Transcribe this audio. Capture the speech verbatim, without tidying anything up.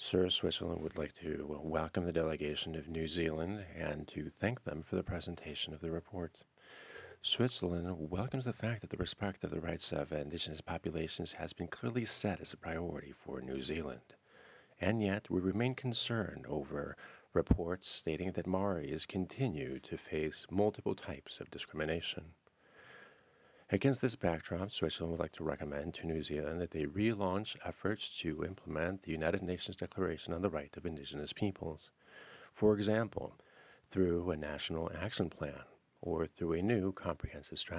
Sir, Switzerland would like to well, welcome the delegation of New Zealand and to thank them for the presentation of the report. Switzerland welcomes the fact that the respect of the rights of indigenous populations has been clearly set as a priority for New Zealand. And yet, we remain concerned over reports stating that Maoris continue to face multiple types of discrimination. Against this backdrop, Switzerland would like to recommend to New Zealand that they relaunch efforts to implement the United Nations Declaration on the Right of Indigenous Peoples. For example, through a national action plan or through a new comprehensive strategy.